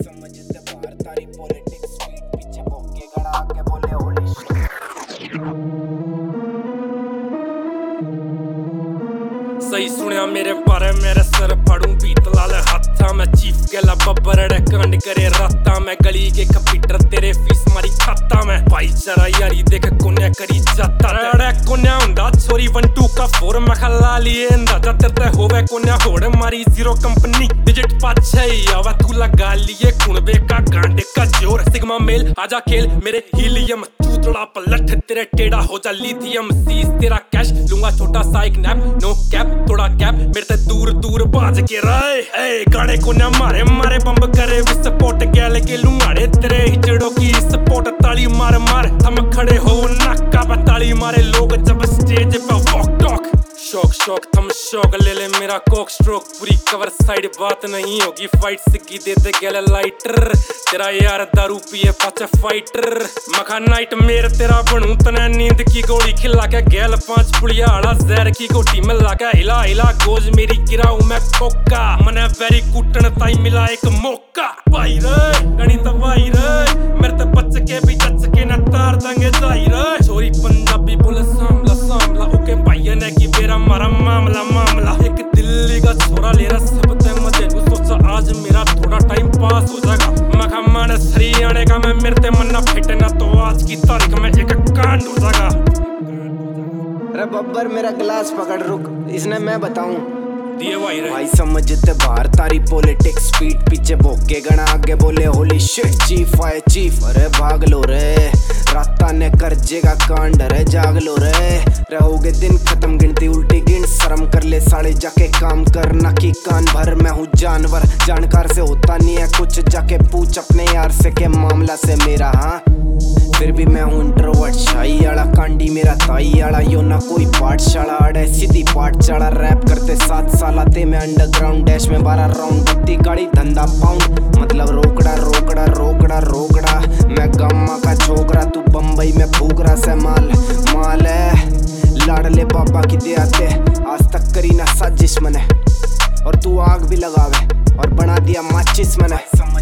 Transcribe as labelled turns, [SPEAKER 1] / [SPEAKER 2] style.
[SPEAKER 1] समझते बाहर तारी पॉलिटिक्स पीठ पीछे भौंके गड़ा आगे बोले होली शिट।
[SPEAKER 2] सही सुनिया मेरे बारे मेरे सर फाड़ू बीत लाल हाथा मैं चीफ गेला बब्बर कांड करे राता मैं गली के कंप्यूटर तेरे फीस मारी खाता मैं भाईचारा यारी देख कोन्या करी जाता रे कोन्या हुंदा छोरी 1 2 का 4 मैं खला लिए अंदाजा तेरे होवे कोन्या होड़ मारी जीरो कंपनी डिजिट पाछे आवा तू लगा लिए कुणबे का गांडे का जोर सिग्मा मेल आजा खेल मेरे हीलियम चूतड़ा पलट तेरे टेढ़ा हो जा लिथियम सीज तेरा कैश लूंगा छोटा सा एक नैप नो कैप थोड़ा कैप मेरे से दूर दूर बाज के राय ए गाने को ना मारे मारे बम्ब करे विस्फोट गैल के लुंगाड़े तेरे हिजड़ों की सपोर्ट ताली मार मार थम खड़े हो नाका पे ताली मारे लोग जब स्टेज पे वॉक टॉक शौक शौक थम शौक ले ले मेरा कोक स्ट्रोक पूरी कवर साइड बात नहीं होगी फाइट सिक्की देते गैल लाइटर तेरा यार दारू पिए पाचे फाइटर मखा नाइट मेर तेरा बनू तने नींद की गोली खिला के गैल 5 पुड़िया आड़ा जहर की गोटी में लाके हिला हिला गोज मेरी गिराऊ मैं कोका मने वेरी कुटन ताई मिला एक मौका भाई रे गणित भाई रे मेरे ते बच के भी जच के न तार देंगे जाई रे छोरी पंजाबी बोले सामला सामला ओके भाई ने की मेरा मारा मामला मामला एक दिल्ली का छोरा ले रहा सब ते मजे नु सोचा आज मेरा थोड़ा टाइम पास हो जाएगा मखा माने हरियाणे का मैं मेरे ते मन्ना फिटना तो आज की तारीख में एक कांड हो जाएगा।
[SPEAKER 1] अरे बब्बर मेरा गिलास पकड़ रुक इसने मैं बताऊं
[SPEAKER 2] दिए
[SPEAKER 1] भाई समझते बाहर तारी पॉलिटिक्स पीठ पीछे भौंके गणा आगे बोले होली शिट चीफ आए चीफ अरे भाग लो रे राता ने करजेगा कांड रे जाग लो रे रहोगे दिन खत्म गिनती उल्टी गिन शर्म कर ले साले जाके काम कर ना की कान भर मैं हूँ जानवर जानकार से होता नहीं है कुछ जाके पूछ अपने यार से के मामला से मेरा हाँ फिर भी मैं हूँ इंट्रोवर्ट शाही आड़ा कांडी मेरा ताई आड़ा यो ना कोई पाठशाला अड़े सीधी पाठशाला रैप करते 7 साल आते मैं अंडरग्राउंड डैश में 12 राउंड बत्ती गाड़ी धंधा पाउंड मतलब रोकड़ा रोकड़ा रोकड़ा रोकड़ा मैं गम्मा का छोकरा तू बम्बई में फूकरा से माल माल है लाडले बाबा की दे आते आज तक करी ना साजिश मने और तू आग भी लगावे और बना दिया माचिस मने।